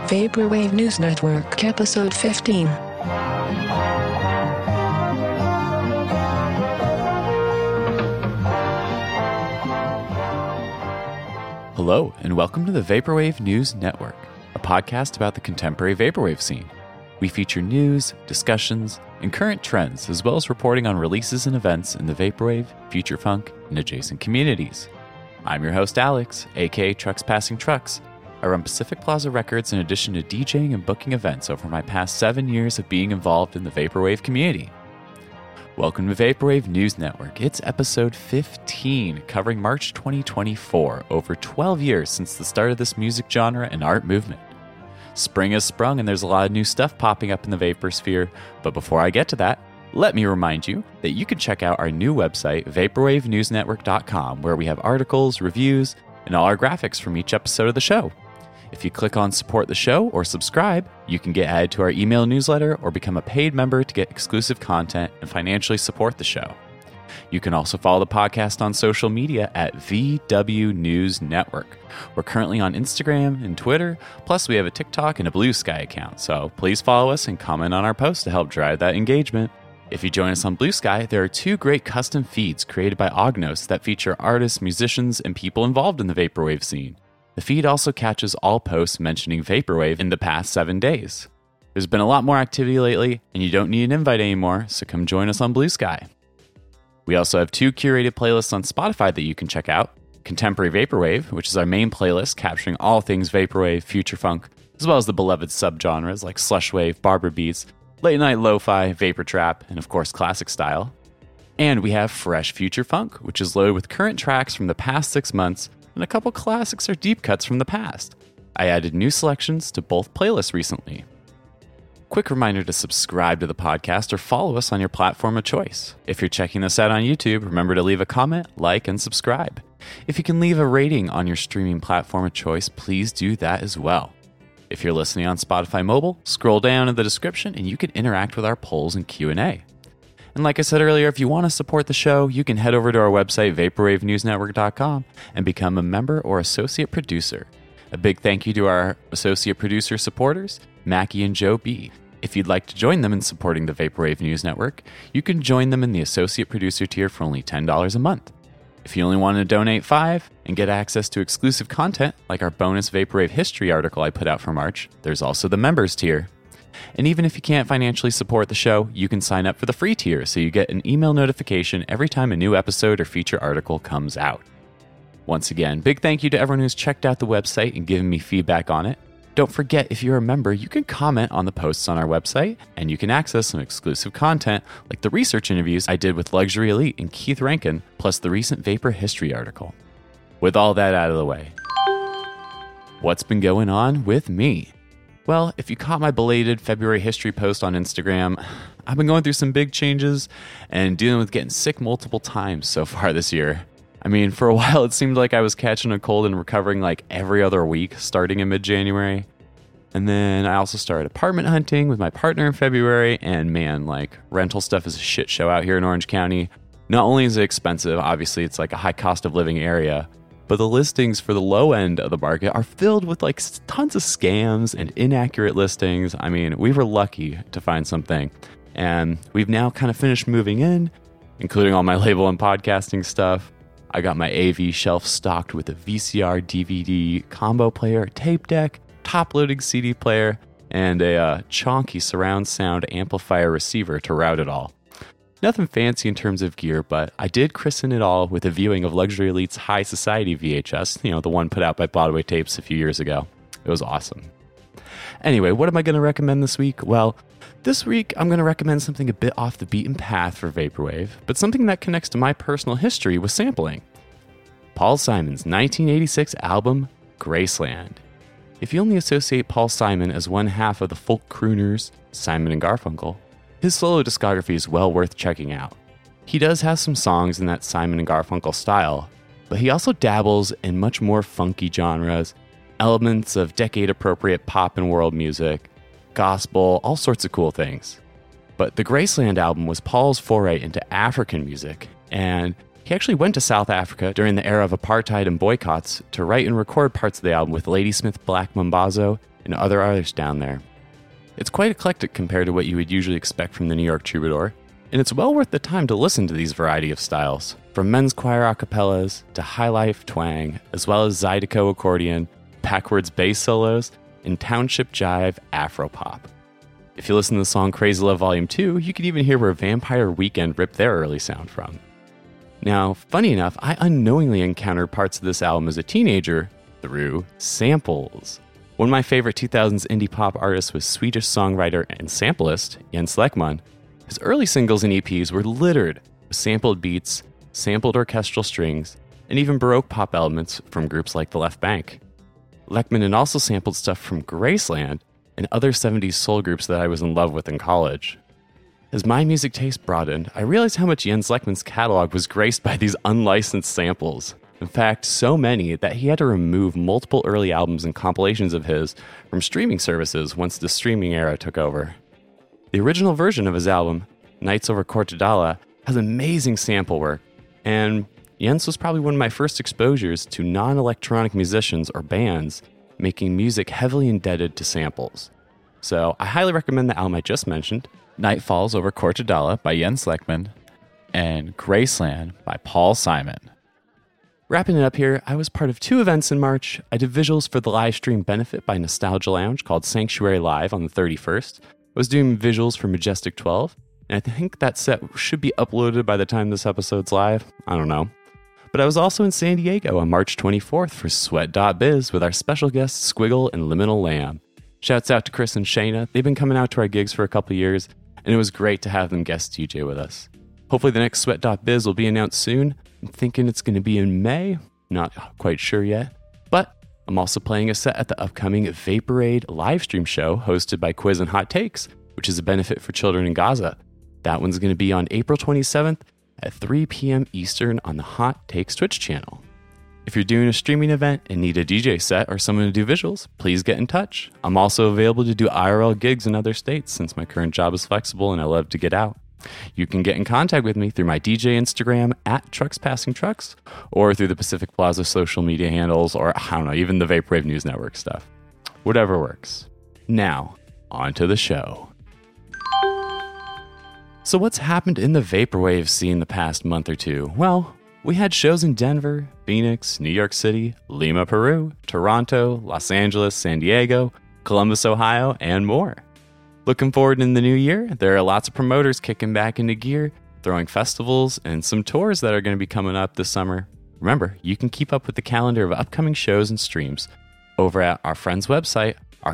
Vaporwave News Network, Episode 15. Hello, and welcome to the Vaporwave News Network, a podcast about the contemporary vaporwave scene. We feature news, discussions, and current trends, as well as reporting on releases and events in the vaporwave, future funk, and adjacent communities. I'm your host, Alex, aka Trucks Passing Trucks. I run Pacific Plaza Records in addition to DJing and booking events over my past 7 years of being involved in the vaporwave community. Welcome to Vaporwave News Network. It's episode 15, covering March 2024, over 12 years since the start of this music genre and art movement. Spring has sprung and there's a lot of new stuff popping up in the vapor sphere, but before I get to that, let me remind you that you can check out our new website, vaporwavenewsnetwork.com, where we have articles, reviews, and all our graphics from each episode of the show. If you click on support the show or subscribe, you can get added to our email newsletter or become a paid member to get exclusive content and financially support the show. You can also follow the podcast on social media at VW News Network. We're currently on Instagram and Twitter, plus we have a TikTok and a Blue Sky account, so please follow us and comment on our posts to help drive that engagement. If you join us on Blue Sky, there are 2 great custom feeds created by Ognos that feature artists, musicians, and people involved in the vaporwave scene. The feed also catches all posts mentioning vaporwave in the past 7 days. There's been a lot more activity lately, and you don't need an invite anymore, so come join us on Blue Sky. We also have 2 curated playlists on Spotify that you can check out. Contemporary Vaporwave, which is our main playlist capturing all things vaporwave, future funk, as well as the beloved subgenres like slushwave, barber beats, late night lo-fi, vapor trap, and of course classic style. And we have Fresh Future Funk, which is loaded with current tracks from the past 6 months, and a couple classics or deep cuts from the past. I added new selections to both playlists recently. Quick reminder to subscribe to the podcast or follow us on your platform of choice. If you're checking this out on YouTube, remember to leave a comment, like, and subscribe. If you can leave a rating on your streaming platform of choice, please do that as well. If you're listening on Spotify Mobile, scroll down in the description and you can interact with our polls and Q&A. And like I said earlier, if you want to support the show, you can head over to our website, vaporwavenewsnetwork.com, and become a member or associate producer. A big thank you to our associate producer supporters, Mackie and Joe B. If you'd like to join them in supporting the Vaporwave News Network, you can join them in the associate producer tier for only $10 a month. If you only want to donate $5 and get access to exclusive content, like our bonus Vaporwave history article I put out for March, there's also the members tier. And even if you can't financially support the show, you can sign up for the free tier so you get an email notification every time a new episode or feature article comes out. Once again, big thank you to everyone who's checked out the website and given me feedback on it. Don't forget, if you're a member, you can comment on the posts on our website, and you can access some exclusive content like the research interviews I did with Luxury Elite and Keith Rankin, plus the recent Vapor History article. With all that out of the way, what's been going on with me? Well, if you caught my belated February history post on Instagram, I've been going through some big changes and dealing with getting sick multiple times so far this year. I mean, for a while it seemed like I was catching a cold and recovering like every other week starting in mid-January. And then I also started apartment hunting with my partner in February, and man, like, rental stuff is a shit show out here in Orange County. Not only is it expensive, obviously it's like a high cost of living area, but the listings for the low end of the market are filled with like tons of scams and inaccurate listings. I mean, we were lucky to find something. And we've now kind of finished moving in, including all my label and podcasting stuff. I got my AV shelf stocked with a VCR DVD combo player, a tape deck, top-loading CD player, and a chonky surround sound amplifier receiver to route it all. Nothing fancy in terms of gear, but I did christen it all with a viewing of Luxury Elite's High Society VHS, the one put out by Broadway Tapes a few years ago. It was awesome. Anyway, what am I going to recommend this week? Well, this week I'm going to recommend something a bit off the beaten path for Vaporwave, but something that connects to my personal history with sampling. Paul Simon's 1986 album, Graceland. If you only associate Paul Simon as one half of the folk crooners, Simon and Garfunkel, his solo discography is well worth checking out. He does have some songs in that Simon and Garfunkel style, but he also dabbles in much more funky genres, elements of decade-appropriate pop and world music, gospel, all sorts of cool things. But the Graceland album was Paul's foray into African music, and he actually went to South Africa during the era of apartheid and boycotts to write and record parts of the album with Ladysmith Black Mambazo and other artists down there. It's quite eclectic compared to what you would usually expect from the New York Troubadour, and it's well worth the time to listen to these variety of styles, from men's choir a cappellas to high-life twang, as well as Zydeco accordion, backwards bass solos, and township jive afropop. If you listen to the song Crazy Love Volume 2, you can even hear where Vampire Weekend ripped their early sound from. Now, funny enough, I unknowingly encountered parts of this album as a teenager through samples. One of my favorite 2000s indie pop artists was Swedish songwriter and samplist Jens Lekman. His early singles and EPs were littered with sampled beats, sampled orchestral strings, and even Baroque pop elements from groups like the Left Bank. Lekman had also sampled stuff from Graceland and other 70s soul groups that I was in love with in college. As my music taste broadened, I realized how much Jens Lekman's catalog was graced by these unlicensed samples. In fact, so many that he had to remove multiple early albums and compilations of his from streaming services once the streaming era took over. The original version of his album, Nights over Kortedala, has amazing sample work, and Jens was probably one of my first exposures to non-electronic musicians or bands making music heavily indebted to samples. So I highly recommend the album I just mentioned, Night Falls over Kortedala by Jens Lekman, and Graceland by Paul Simon. Wrapping it up here, I was part of 2 events in March. I did visuals for the live stream benefit by Nostalgia Lounge called Sanctuary Live on the 31st. I was doing visuals for Majestic 12, and I think that set should be uploaded by the time this episode's live. I don't know. But I was also in San Diego on March 24th for Sweat.biz with our special guests Squiggle and Liminal Lamb. Shouts out to Chris and Shayna. They've been coming out to our gigs for a couple years, and it was great to have them guest DJ with us. Hopefully the next Sweat.biz will be announced soon. I'm thinking it's going to be in May. Not quite sure yet. But I'm also playing a set at the upcoming Vaporade livestream show hosted by Quiz and Hot Takes, which is a benefit for children in Gaza. That one's going to be on April 27th at 3 p.m. Eastern on the Hot Takes Twitch channel. If you're doing a streaming event and need a DJ set or someone to do visuals, please get in touch. I'm also available to do IRL gigs in other states since my current job is flexible and I love to get out. You can get in contact with me through my DJ Instagram at TrucksPassingTrucks or through the Pacific Plaza social media handles or, I don't know, even the Vaporwave News Network stuff. Whatever works. Now, on to the show. So what's happened in the Vaporwave scene the past month or two? Well, we had shows in Denver, Phoenix, New York City, Lima, Peru, Toronto, Los Angeles, San Diego, Columbus, Ohio, and more. Looking forward in the new year, there are lots of promoters kicking back into gear, throwing festivals and some tours that are going to be coming up this summer. Remember, you can keep up with the calendar of upcoming shows and streams over at our friend's website,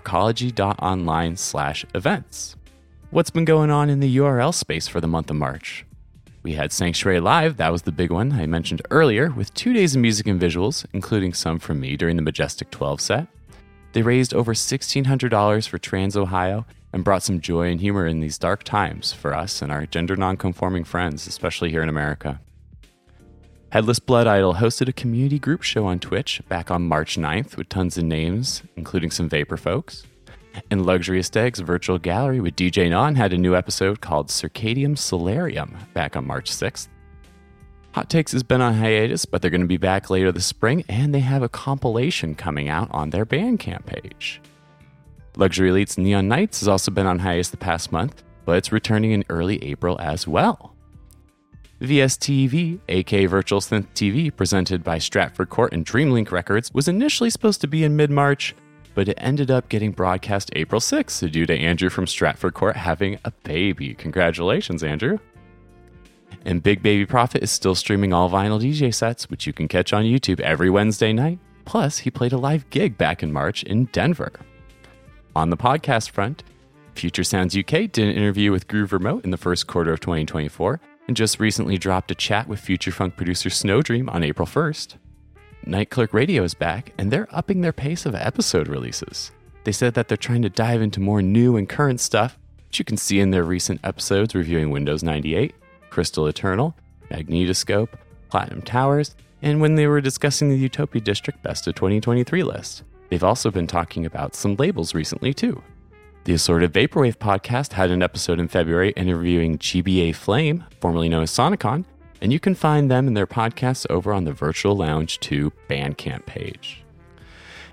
arcology.online/events. What's been going on in the URL space for the month of March? We had Sanctuary Live, that was the big one I mentioned earlier, with 2 days of music and visuals, including some from me during the Majestic 12 set. They raised over $1,600 for Trans Ohio and brought some joy and humor in these dark times for us and our gender non-conforming friends, especially here in America. Headless Blood Idol hosted a community group show on Twitch back on March 9th with tons of names, including some Vapor folks. And Luxury Aesthetics Virtual Gallery with DJ Non had a new episode called Circadium Solarium back on March 6th. Hot Takes has been on hiatus, but they're going to be back later this spring, and they have a compilation coming out on their Bandcamp page. Luxury Elites Neon Nights has also been on hiatus the past month, but it's returning in early April as well. VSTV, aka Virtual Synth TV, presented by Stratford Court and Dreamlink Records, was initially supposed to be in mid-March, but it ended up getting broadcast April 6th due to Andrew from Stratford Court having a baby. Congratulations, Andrew. And Big Baby Prophet is still streaming all vinyl DJ sets, which you can catch on YouTube every Wednesday night. Plus, he played a live gig back in March in Denver. On the podcast front, Future Sounds UK did an interview with Groove Remote in the first quarter of 2024 and just recently dropped a chat with Future Funk producer Snowdream on April 1st. Night Clerk Radio is back, and they're upping their pace of episode releases. They said that they're trying to dive into more new and current stuff, which you can see in their recent episodes reviewing Windows 98, Crystal Eternal, Magnetoscope, Platinum Towers, and when they were discussing the Utopia District Best of 2023 list. They've also been talking about some labels recently, too. The Assorted Vaporwave podcast had an episode in February interviewing GBA Flame, formerly known as Sonicon, and you can find them and their podcasts over on the Virtual Lounge 2 Bandcamp page.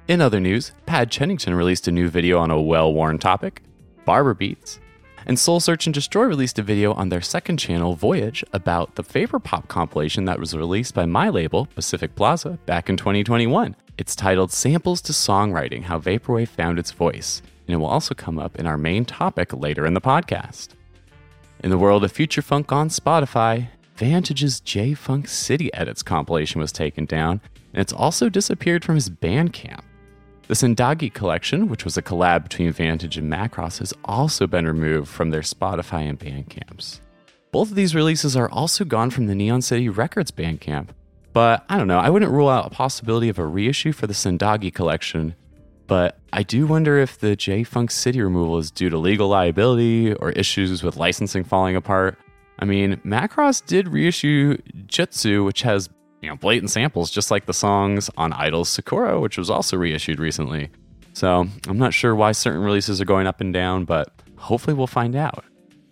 In other news, Pad Chennington released a new video on a well-worn topic, Barber Beats, and Soul Search and Destroy released a video on their second channel, Voyage, about the Vaporpop compilation that was released by my label, Pacific Plaza, back in 2021. It's titled Samples to Songwriting, How Vaporwave Found Its Voice, and it will also come up in our main topic later in the podcast. In the world of future funk on Spotify, Vantage's J-Funk City Edits compilation was taken down, and it's also disappeared from his Bandcamp. The Sendagi collection, which was a collab between Vantage and Macross, has also been removed from their Spotify and Bandcamps. Both of these releases are also gone from the Neon City Records Bandcamp, but I don't know, I wouldn't rule out a possibility of a reissue for the Sendagi collection, but I do wonder if the J-Funk City removal is due to legal liability or issues with licensing falling apart. I mean, Macross did reissue Jutsu, which has blatant samples, just like the songs on Idol's Sakura, which was also reissued recently. So I'm not sure why certain releases are going up and down, but hopefully we'll find out.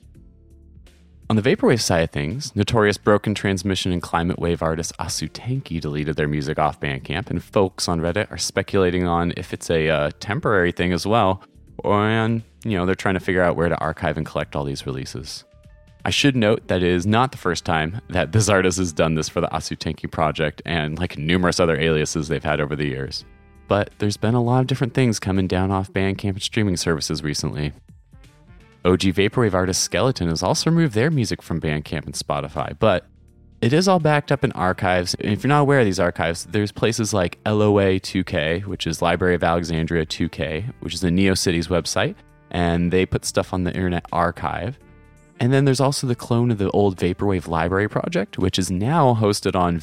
On the Vaporwave side of things, notorious Broken Transmission and Climate Wave artist Asutanki deleted their music off Bandcamp, and folks on Reddit are speculating on if it's a temporary thing as well, and they're trying to figure out where to archive and collect all these releases. I should note that it is not the first time that this artist has done this for the Asutanki project and numerous other aliases they've had over the years. But there's been a lot of different things coming down off Bandcamp and streaming services recently. OG Vaporwave artist Skeleton has also removed their music from Bandcamp and Spotify, but it is all backed up in archives. And if you're not aware of these archives, there's places like LOA 2K, which is Library of Alexandria 2K, which is the NeoCities website, and they put stuff on the Internet Archive. And then there's also the clone of the old Vaporwave library project, which is now hosted on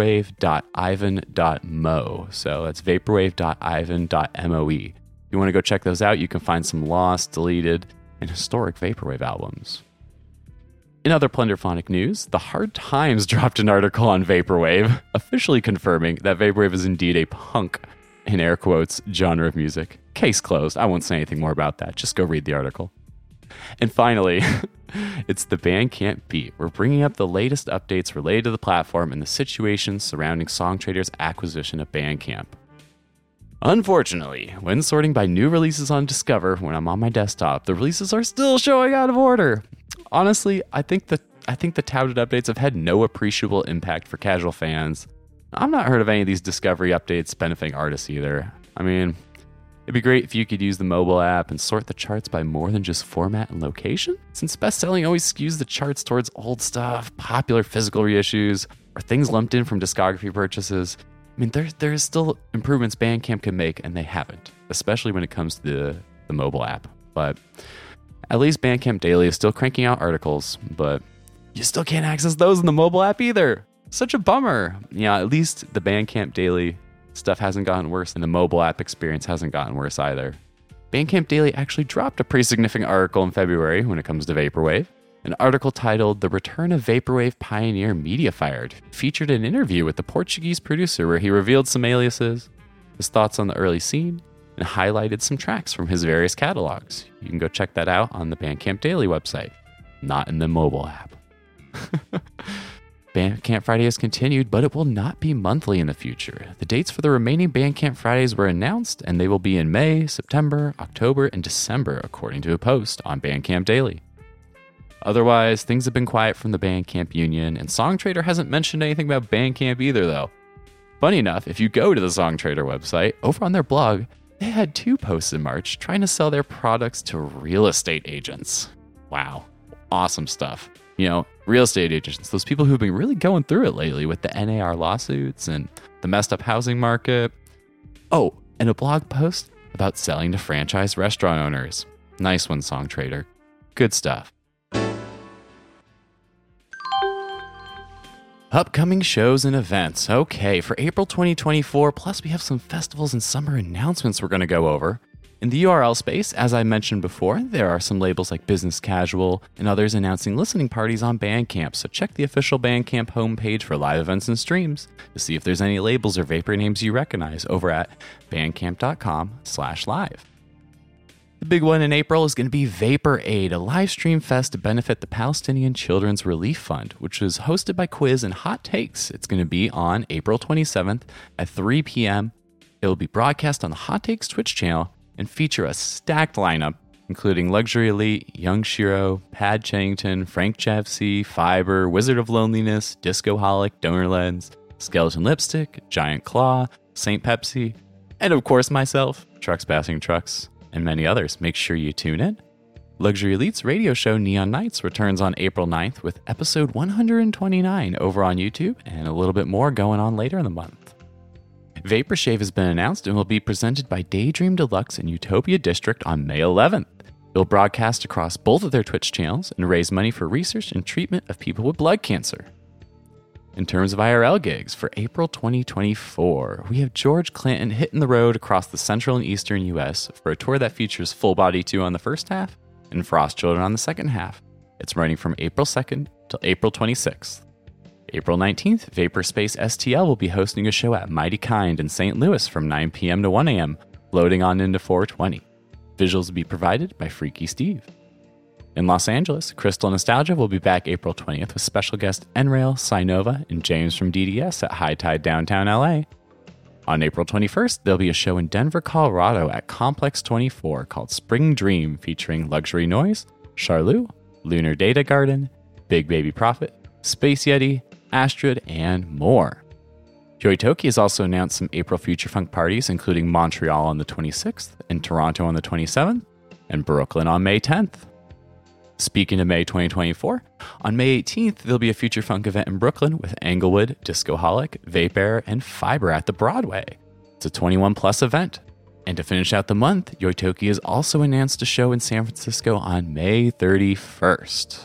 vaporwave.ivan.mo. So that's vaporwave.ivan.moe. If you want to go check those out, you can find some lost, deleted, and historic Vaporwave albums. In other Plunderphonic news, The Hard Times dropped an article on Vaporwave, officially confirming that Vaporwave is indeed a punk, in air quotes, genre of music. Case closed. I won't say anything more about that. Just go read the article. And finally, it's the Bandcamp Beat. We're bringing up the latest updates related to the platform and the situation surrounding Songtraders' acquisition of Bandcamp. Unfortunately, when sorting by new releases on Discover when I'm on my desktop, the releases are still showing out of order. Honestly, I think the touted updates have had no appreciable impact for casual fans. I've not heard of any of these Discovery updates benefiting artists either. I mean, it'd be great if you could use the mobile app and sort the charts by more than just format and location, since best-selling always skews the charts towards old stuff, popular physical reissues, or things lumped in from discography purchases. I mean, there's still improvements Bandcamp can make, and they haven't, especially when it comes to the mobile app. But at least Bandcamp Daily is still cranking out articles, but you still can't access those in the mobile app either. Such a bummer. Yeah, at least the Bandcamp Daily stuff hasn't gotten worse, and the mobile app experience hasn't gotten worse either. Bandcamp Daily actually dropped a pretty significant article in February when it comes to Vaporwave. An article titled The Return of Vaporwave Pioneer Mediafired featured an interview with the Portuguese producer where he revealed some aliases, his thoughts on the early scene, and highlighted some tracks from his various catalogs. You can go check that out on the Bandcamp Daily website, not in the mobile app. Bandcamp Friday has continued, but it will not be monthly in the future. The dates for the remaining Bandcamp Fridays were announced, and they will be in May, September, October, and December, according to a post on Bandcamp Daily. Otherwise, things have been quiet from the Bandcamp Union, and Songtrader hasn't mentioned anything about Bandcamp either, though. Funny enough, if you go to the Songtrader website, over on their blog, they had 2 posts in March trying to sell their products to real estate agents. Wow, awesome stuff. Real estate agents, those people who've been really going through it lately with the NAR lawsuits and the messed up housing market. Oh, and a blog post about selling to franchise restaurant owners. Nice one, Songtrader. Good stuff. Upcoming shows and events. Okay, for April 2024, plus we have some festivals and summer announcements we're going to go over. In the URL space, as I mentioned before, there are some labels like Business Casual and others announcing listening parties on Bandcamp, so check the official Bandcamp homepage for live events and streams to see if there's any labels or vapor names you recognize over at bandcamp.com/live. The big one in April is going to be Vapor Aid, a live stream fest to benefit the Palestinian Children's Relief Fund, which is hosted by Quiz and Hot Takes. It's going to be on April 27th at 3 p.m. It will be broadcast on the Hot Takes Twitch channel and feature a stacked lineup, including Luxury Elite, Young Shiro, Pad Chennington, Frank Javsey, Fiber, Wizard of Loneliness, Discoholic, Donor Lens, Skeleton Lipstick, Giant Claw, Saint Pepsi, and of course myself, Trucks Passing Trucks, and many others. Make sure you tune in. Luxury Elite's radio show Neon Nights returns on April 9th with episode 129 over on YouTube and a little bit more going on later in the month. Vapor Shave has been announced and will be presented by Daydream Deluxe and Utopia District on May 11th. It will broadcast across both of their Twitch channels and raise money for research and treatment of people with blood cancer. In terms of IRL gigs for April 2024, we have George Clinton hitting the road across the central and eastern US for a tour that features Full Body 2 on the first half and Frost Children on the second half. It's running from April 2nd till April 26th. April 19th, Vapor Space STL will be hosting a show at Mighty Kind in St. Louis from 9 p.m. to 1 a.m., loading on into 420. Visuals will be provided by Freaky Steve. In Los Angeles, Crystal Nostalgia will be back April 20th with special guest Enrail, Sinova, and James from DDS at High Tide Downtown LA. On April 21st, there'll be a show in Denver, Colorado at Complex 24 called Spring Dream featuring Luxury Noise, Charlou, Lunar Data Garden, Big Baby Prophet, Space Yeti, Astrid, and more. Yoitoki has also announced some April Future Funk parties, including Montreal on the 26th, and Toronto on the 27th, and Brooklyn on May 10th. Speaking of May 2024, on May 18th, there'll be a Future Funk event in Brooklyn with Englewood, Discoholic, Vape and Fiber at the Broadway. It's a 21-plus event. And to finish out the month, Yoitoki has also announced a show in San Francisco on May 31st.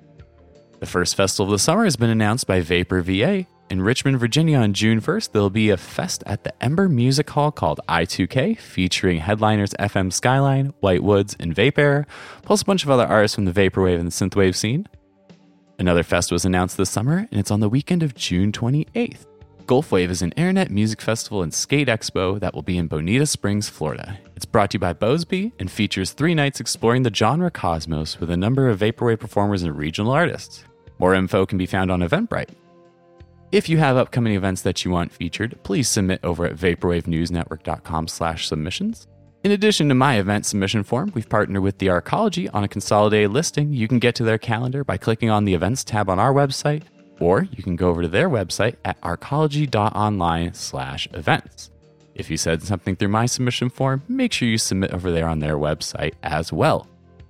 The first festival of the summer has been announced by Vapor VA. In Richmond, Virginia on June 1st, there'll be a fest at the Ember Music Hall called I2K, featuring headliners FM Skyline, White Woods, and Vape, plus a bunch of other artists from the Vaporwave and the Synthwave scene. Another fest was announced this summer, and it's on the weekend of June 28th. Gulfwave is an internet music festival and skate expo that will be in Bonita Springs, Florida. It's brought to you by Bosby and features 3 nights exploring the genre cosmos with a number of Vaporwave performers and regional artists. More info can be found on Eventbrite. If you have upcoming events that you want featured, please submit over at vaporwavenewsnetwork.com/submissions. In addition to my event submission form, we've partnered with the Arcology on a consolidated listing. You can get to their calendar by clicking on the events tab on our website, or you can go over to their website at arcology.online/events. If you said something through my submission form, make sure you submit over there on their website as well.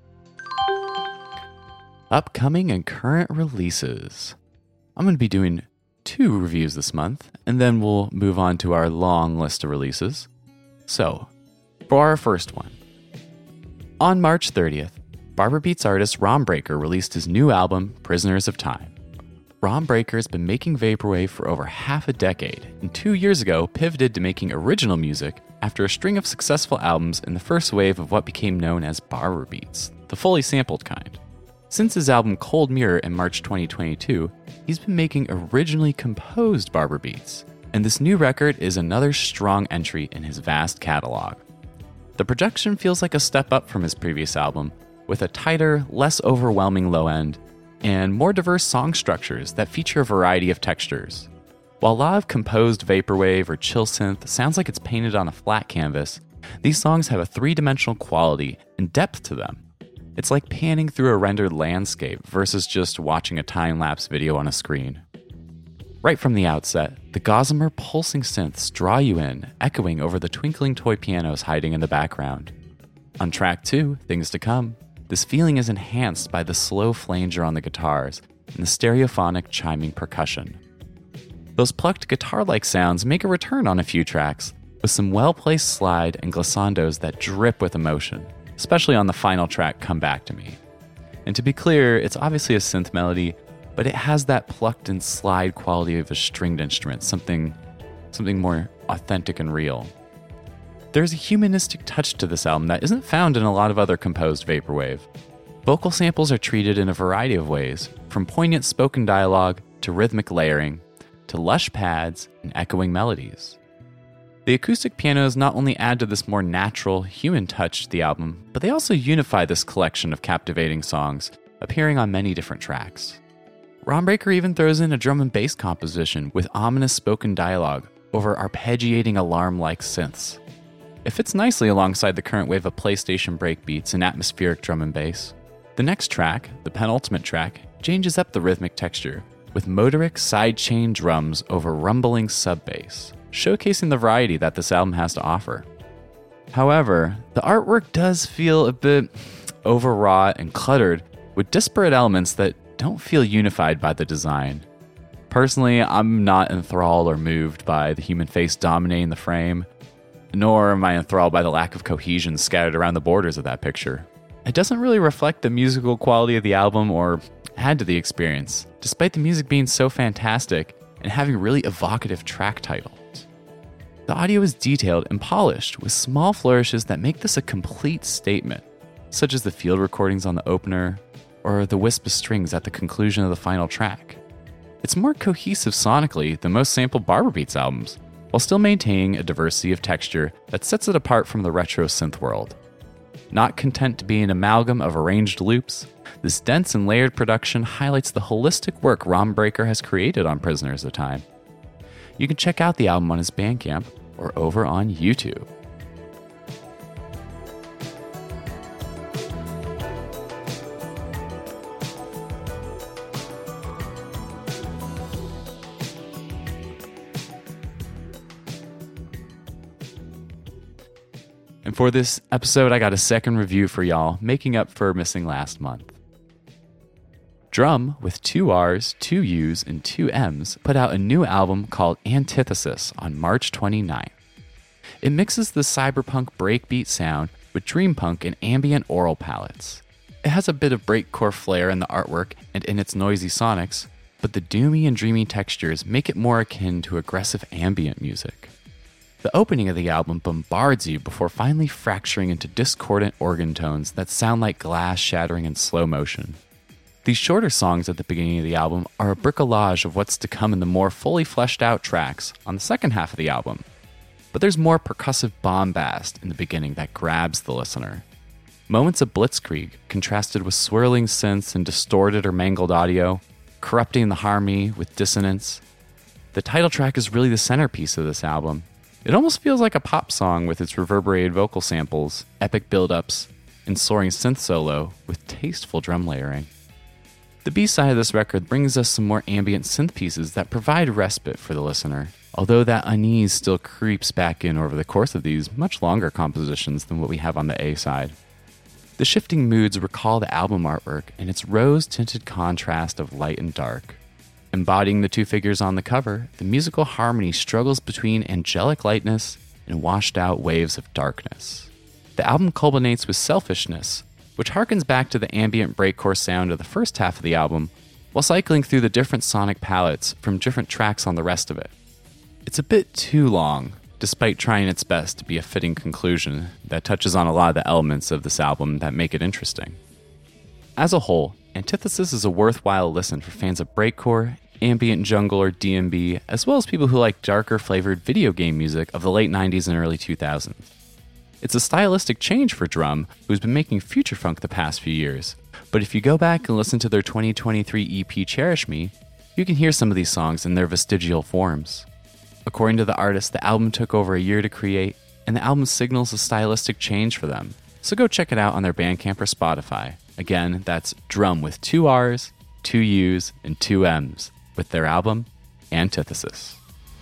Upcoming and current releases. I'm going to be doing 2 reviews this month, and then we'll move on to our long list of releases. So, for our first one. On March 30th, Barber Beats artist Ron Breaker released his new album, Prisoners of Time. Ron Breaker has been making Vaporwave for over half a decade, and 2 years ago pivoted to making original music after a string of successful albums in the first wave of what became known as Barber Beats, the fully sampled kind. Since his album Cold Mirror in March 2022, he's been making originally composed Barber Beats, and this new record is another strong entry in his vast catalog. The production feels like a step up from his previous album, with a tighter, less overwhelming low end, and more diverse song structures that feature a variety of textures. While a lot of composed vaporwave or chill synth sounds like it's painted on a flat canvas, these songs have a 3-dimensional quality and depth to them. It's like panning through a rendered landscape versus just watching a time-lapse video on a screen. Right from the outset, the gossamer pulsing synths draw you in, echoing over the twinkling toy pianos hiding in the background. On track 2, Things to Come, this feeling is enhanced by the slow flanger on the guitars and the stereophonic chiming percussion. Those plucked guitar-like sounds make a return on a few tracks, with some well-placed slide and glissandos that drip with emotion, especially on the final track, Come Back to Me. And to be clear, it's obviously a synth melody, but it has that plucked and slide quality of a stringed instrument, something more authentic and real. There's a humanistic touch to this album that isn't found in a lot of other composed vaporwave. Vocal samples are treated in a variety of ways, from poignant spoken dialogue to rhythmic layering, to lush pads and echoing melodies. The acoustic pianos not only add to this more natural, human touch to the album, but they also unify this collection of captivating songs, appearing on many different tracks. Ron Breaker even throws in a drum and bass composition with ominous spoken dialogue, over arpeggiating alarm-like synths. It fits nicely alongside the current wave of PlayStation breakbeats and atmospheric drum and bass. The next track, the penultimate track, changes up the rhythmic texture with motoric sidechain drums over rumbling sub-bass, showcasing the variety that this album has to offer. However, the artwork does feel a bit overwrought and cluttered with disparate elements that don't feel unified by the design. Personally, I'm not enthralled or moved by the human face dominating the frame, nor am I enthralled by the lack of cohesion scattered around the borders of that picture. It doesn't really reflect the musical quality of the album or add to the experience, despite the music being so fantastic and having really evocative track titles. The audio is detailed and polished with small flourishes that make this a complete statement, such as the field recordings on the opener or the wisp of strings at the conclusion of the final track. It's more cohesive sonically than most sampled Barber Beats albums, while still maintaining a diversity of texture that sets it apart from the retro synth world. Not content to be an amalgam of arranged loops, this dense and layered production highlights the holistic work Ron Breaker has created on Prisoners of Time. You can check out the album on his Bandcamp or over on YouTube. And for this episode, I got a second review for y'all, making up for missing last month. Drum, with 2 R's, 2 U's, and 2 M's, put out a new album called Antithesis on March 29th. It mixes the cyberpunk breakbeat sound with dreampunk and ambient aural palettes. It has a bit of breakcore flair in the artwork and in its noisy sonics, but the doomy and dreamy textures make it more akin to aggressive ambient music. The opening of the album bombards you before finally fracturing into discordant organ tones that sound like glass shattering in slow motion. These shorter songs at the beginning of the album are a bricolage of what's to come in the more fully fleshed out tracks on the second half of the album. But there's more percussive bombast in the beginning that grabs the listener. Moments of blitzkrieg contrasted with swirling synths and distorted or mangled audio, corrupting the harmony with dissonance. The title track is really the centerpiece of this album. It almost feels like a pop song with its reverberated vocal samples, epic build-ups, and soaring synth solo with tasteful drum layering. The B-side of this record brings us some more ambient synth pieces that provide respite for the listener, although that unease still creeps back in over the course of these much longer compositions than what we have on the A-side. The shifting moods recall the album artwork and its rose-tinted contrast of light and dark. Embodying the 2 figures on the cover, the musical harmony struggles between angelic lightness and washed-out waves of darkness. The album culminates with Selfishness, which harkens back to the ambient breakcore sound of the first half of the album, while cycling through the different sonic palettes from different tracks on the rest of it. It's a bit too long, despite trying its best to be a fitting conclusion that touches on a lot of the elements of this album that make it interesting. As a whole, Antithesis is a worthwhile listen for fans of breakcore, ambient jungle or D&B, as well as people who like darker flavored video game music of the late 90s and early 2000s. It's a stylistic change for Drum, who's been making future funk the past few years, but if you go back and listen to their 2023 EP Cherish Me, you can hear some of these songs in their vestigial forms. According to the artist, the album took over a year to create, and the album signals a stylistic change for them, so go check it out on their Bandcamp or Spotify. Again, that's Drum with 2 R's, 2 U's, and 2 M's, with their album, Antithesis.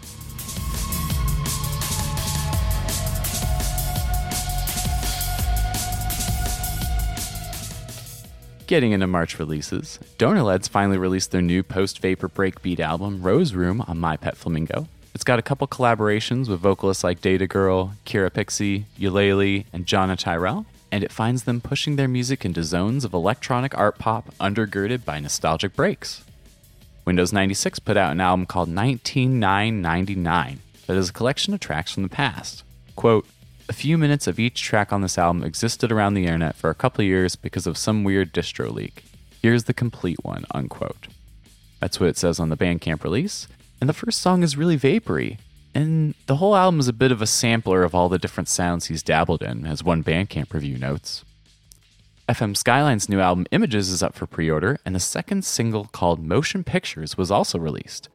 Getting into March releases, Donorleads finally released their new post-vapor breakbeat album, Rose Room, on My Pet Flamingo. It's got a couple collaborations with vocalists like Data Girl, Kira Pixie, Eulalie, and Jonna Tyrell, and it finds them pushing their music into zones of electronic art pop undergirded by nostalgic breaks. Windows 96 put out an album called 19999 that is a collection of tracks from the past. Quote, "A few minutes of each track on this album existed around the internet for a couple of years because of some weird distro leak. Here's the complete one," unquote. That's what it says on the Bandcamp release, and the first song is really vapory, and the whole album is a bit of a sampler of all the different sounds he's dabbled in, as one Bandcamp review notes. FM Skyline's new album Images is up for pre-order, and the second single called Motion Pictures was also released.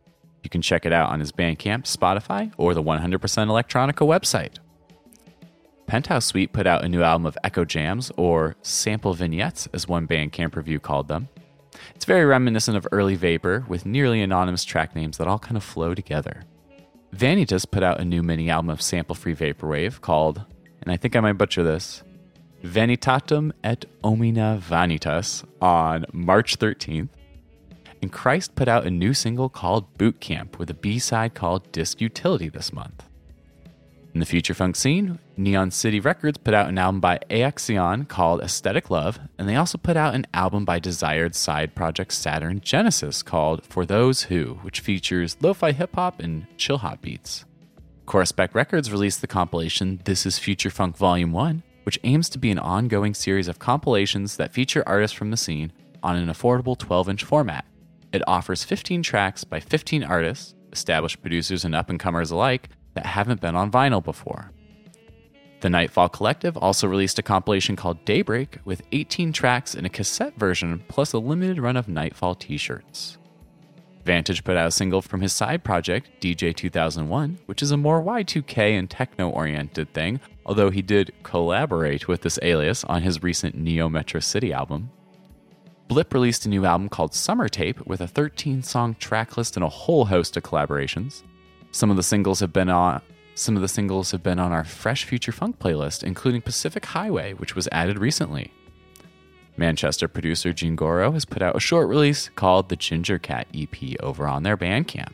You can check it out on his Bandcamp, Spotify, or the 100% Electronica website. Penthouse Suite put out a new album of Echo Jams, or sample vignettes as one Bandcamp review called them. It's very reminiscent of early Vapor, with nearly anonymous track names that all kind of flow together. Vanitas put out a new mini album of sample-free Vaporwave called, and I think I might butcher this, Vanitatum et Omnia Vanitas on March 13th. And Christ put out a new single called Boot Camp with a B-side called Disc Utility this month. In the future funk scene, Neon City Records put out an album by Aexion called Aesthetic Love, and they also put out an album by Desired side project Saturn Genesis called For Those Who, which features lo-fi hip-hop and chill-hop beats. Corespec Records released the compilation This Is Future Funk Volume 1, which aims to be an ongoing series of compilations that feature artists from the scene on an affordable 12-inch format. It offers 15 tracks by 15 artists, established producers and up-and-comers alike, that haven't been on vinyl before. The Nightfall Collective also released a compilation called Daybreak with 18 tracks in a cassette version plus a limited run of Nightfall t-shirts. Vantage put out a single from his side project, DJ 2001, which is a more Y2K and techno-oriented thing, although he did collaborate with this alias on his recent Neo Metro City album. Blip released a new album called Summer Tape with a 13-song track list and a whole host of collaborations. Some of the singles have been on our Fresh Future Funk playlist, including Pacific Highway, which was added recently. Manchester producer Gene Goro has put out a short release called the Ginger Cat EP over on their Bandcamp.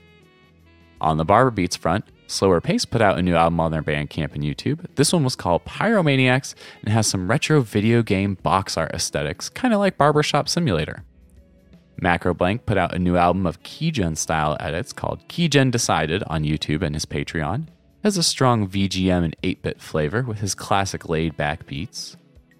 On the Barber Beats front, Slower Pace put out a new album on their Bandcamp and YouTube. This one was called Pyromaniacs and has some retro video game box art aesthetics, kind of like Barbershop Simulator. Macro Blank put out a new album of Keygen style edits called Keygen Decided on YouTube and his Patreon. It has a strong VGM and 8-bit flavor with his classic laid-back beats.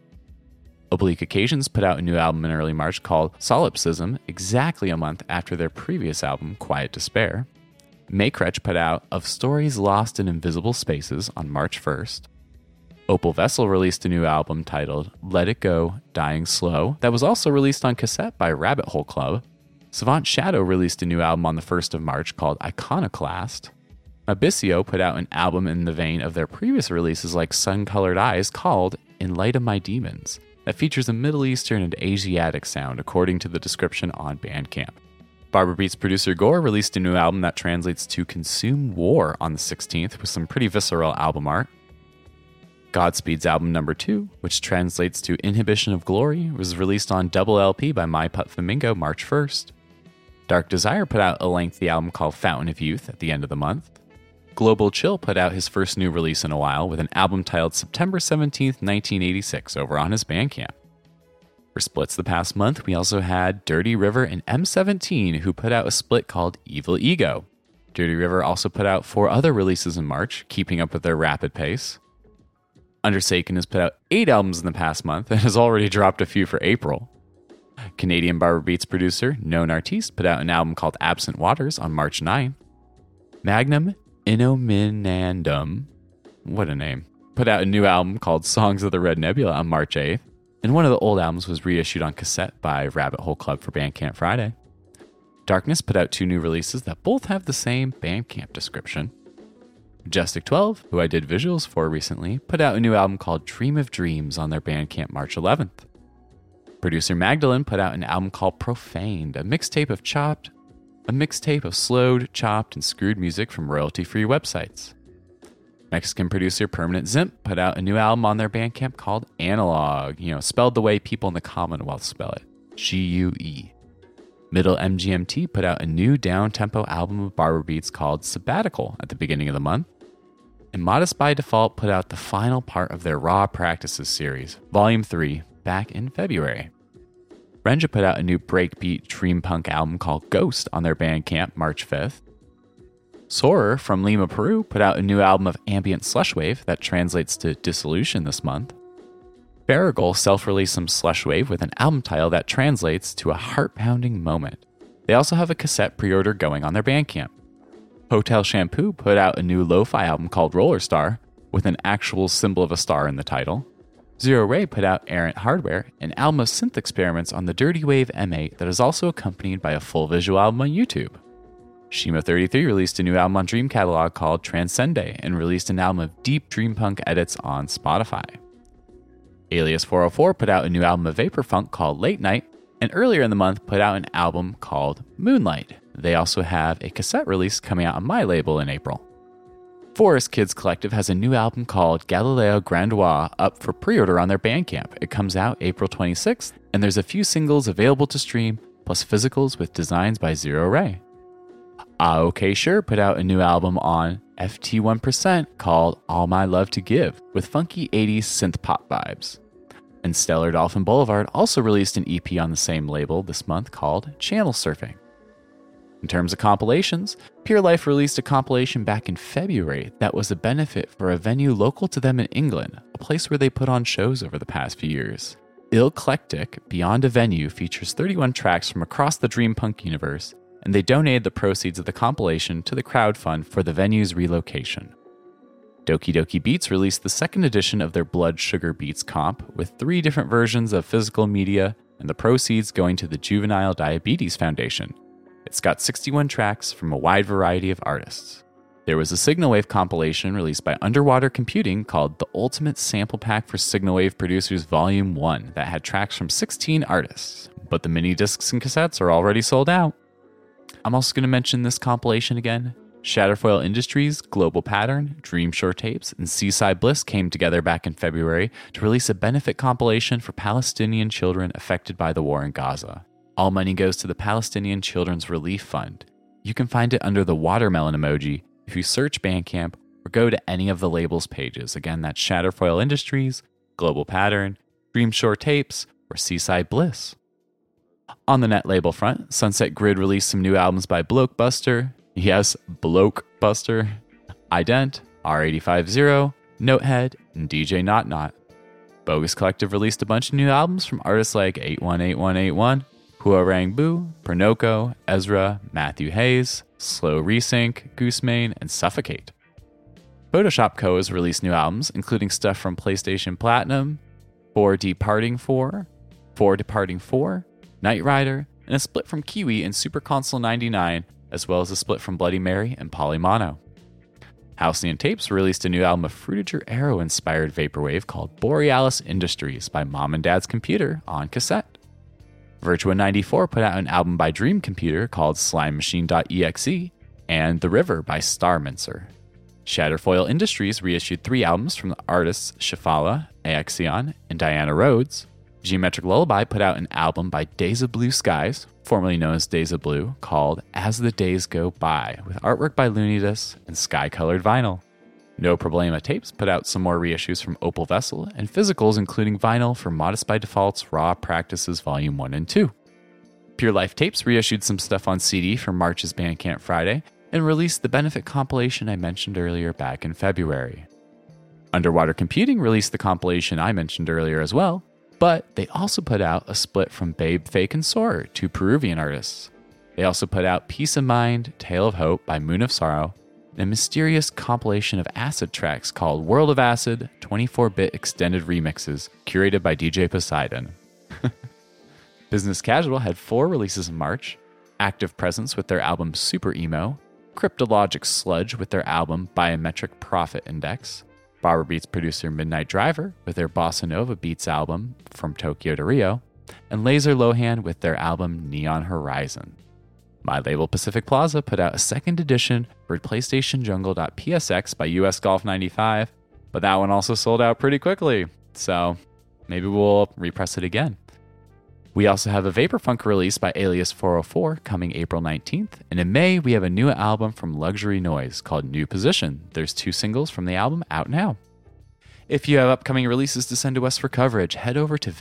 Oblique Occasions put out a new album in early March called Solipsism, exactly a month after their previous album, Quiet Despair. Makrech put out Of Stories Lost in Invisible Spaces on March 1st. Opal Vessel released a new album titled Let It Go, Dying Slow that was also released on cassette by Rabbit Hole Club. Savant Shadow released a new album on the 1st of March called Iconoclast. Abyssio put out an album in the vein of their previous releases like Sun-Colored Eyes called In Light of My Demons that features a Middle Eastern and Asiatic sound according to the description on Bandcamp. Barber Beats producer Gore released a new album that translates to Consume War on the 16th with some pretty visceral album art. Godspeed's album number 2, which translates to Inhibition of Glory, was released on double LP by My Putt Flamingo March 1st. Dark Desire put out a lengthy album called Fountain of Youth at the end of the month. Global Chill put out his first new release in a while with an album titled September 17th, 1986 over on his Bandcamp. For splits the past month, we also had Dirty River and M17 who put out a split called Evil Ego. Dirty River also put out 4 other releases in March, keeping up with their rapid pace. Undersaken has put out 8 albums in the past month and has already dropped a few for April. Canadian Barber Beats producer Known Artiste put out an album called Absent Waters on March 9th. Magnum Inominandum, what a name, put out a new album called Songs of the Red Nebula on March 8th, and one of the old albums was reissued on cassette by Rabbit Hole Club for Bandcamp Friday. Darkness put out 2 new releases that both have the same Bandcamp description. Majestic 12, who I did visuals for recently, put out a new album called Dream of Dreams on their Bandcamp March 11th. Producer Magdalene put out an album called Profaned, a mixtape of slowed, chopped, and screwed music from royalty-free websites. Mexican producer Permanent Zimp put out a new album on their Bandcamp called Analog, spelled the way people in the Commonwealth spell it, G-U-E. Middle MGMT put out a new down-tempo album of Barber Beats called Sabbatical at the beginning of the month. And Modest by Default put out the final part of their Raw Practices series, Volume 3, back in February. Renja put out a new breakbeat dream punk album called Ghost on their Bandcamp March 5th. Sorer from Lima, Peru put out a new album of ambient slushwave that translates to Dissolution this month. Baragol self-released some slushwave with an album title that translates to A Heart-Pounding Moment. They also have a cassette pre-order going on their Bandcamp. Hotel Shampoo put out a new lo-fi album called Roller Star with an actual symbol of a star in the title. Zero Ray put out Errant Hardware, an album of synth experiments on the Dirty Wave M8 that is also accompanied by a full visual album on YouTube. Shima 33 released a new album on Dream Catalog called Transcende and released an album of deep dream punk edits on Spotify. Alias 404 put out a new album of vapor funk called Late Night, and earlier in the month put out an album called Moonlight. They also have a cassette release coming out on my label in April. Forest Kids Collective has a new album called Galileo Grandois up for pre-order on their Bandcamp. It comes out April 26th, and there's a few singles available to stream, plus physicals with designs by Zero Ray. OK Sure put out a new album on FT1% called All My Love to Give, with funky 80s synth pop vibes. And Stellar Dolphin Boulevard also released an EP on the same label this month called Channel Surfing. In terms of compilations, Pure Life released a compilation back in February that was a benefit for a venue local to them in England, a place where they put on shows over the past few years. Illclectic Beyond a Venue features 31 tracks from across the dream punk universe, and they donated the proceeds of the compilation to the crowdfund for the venue's relocation. Doki Doki Beats released the second edition of their Blood Sugar Beats comp with 3 different versions of physical media and the proceeds going to the Juvenile Diabetes Foundation. It's got 61 tracks from a wide variety of artists. There was a Signal Wave compilation released by Underwater Computing called The Ultimate Sample Pack for Signal Wave Producers Volume 1 that had tracks from 16 artists, but the mini discs and cassettes are already sold out. I'm also going to mention this compilation again. Shatterfoil Industries, Global Pattern, Dream Shore Tapes, and Seaside Bliss came together back in February to release a benefit compilation for Palestinian children affected by the war in Gaza. All money goes to the Palestinian Children's Relief Fund. You can find it under the watermelon emoji if you search Bandcamp or go to any of the label's pages. Again, that's Shatterfoil Industries, Global Pattern, Dream Shore Tapes, or Seaside Bliss. On the net label front, Sunset Grid released some new albums by Blokebuster, yes, Blokebuster, Ident, R850, Notehead, and DJ Not Not. Bogus Collective released a bunch of new albums from artists like 818181, Hua Rang Boo, Pernoko, Ezra, Matthew Hayes, Slow Resync, Goosemane, and Suffocate. Photoshop Co. has released new albums, including stuff from PlayStation Platinum, 4 Departing 4, Knight Rider, and a split from Kiwi and Super Console 99, as well as a split from Bloody Mary and Polymono. Halcyon Tapes released a new album of Fruitager Arrow-inspired vaporwave called Borealis Industries by Mom and Dad's Computer on cassette. Virtua 94 put out an album by Dream Computer called SlimeMachine.exe and The River by Starmincer. Shatterfoil Industries reissued 3 albums from the artists Shafala, Aexion, and Diana Rhodes. Geometric Lullaby put out an album by Days of Blue Skies, formerly known as Days of Blue, called As the Days Go By, with artwork by Loonidus and sky-colored vinyl. No Problema Tapes put out some more reissues from Opal Vessel and physicals including vinyl for Modest by Default's Raw Practices Volume 1 and 2. Pure Life Tapes reissued some stuff on CD for March's Bandcamp Friday and released the benefit compilation I mentioned earlier back in February. Underwater Computing released the compilation I mentioned earlier as well, but they also put out a split from Babe, Fake, and Soarer, 2 Peruvian artists. They also put out Peace of Mind, Tale of Hope by Moon of Sorrow, and a mysterious compilation of acid tracks called World of Acid, 24-bit extended remixes, curated by DJ Poseidon. Business Casual had 4 releases in March: Active Presence with their album Super Emo, Cryptologic Sludge with their album Biometric Profit Index, Barber Beats producer Midnight Driver with their Bossa Nova Beats album From Tokyo to Rio, and Laser Lohan with their album Neon Horizon. My label Pacific Plaza put out a second edition for PlayStation Jungle.psx by US Golf 95, but that one also sold out pretty quickly, so maybe we'll repress it again. We also have a Vaporfunk release by Alias 404 coming April 19th, and in May we have a new album from Luxury Noise called New Position. There's 2 singles from the album out now. If you have upcoming releases to send to us for coverage, head over to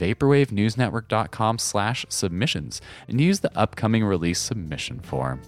vaporwavenewsnetwork.com/submissions and use the upcoming release submission form.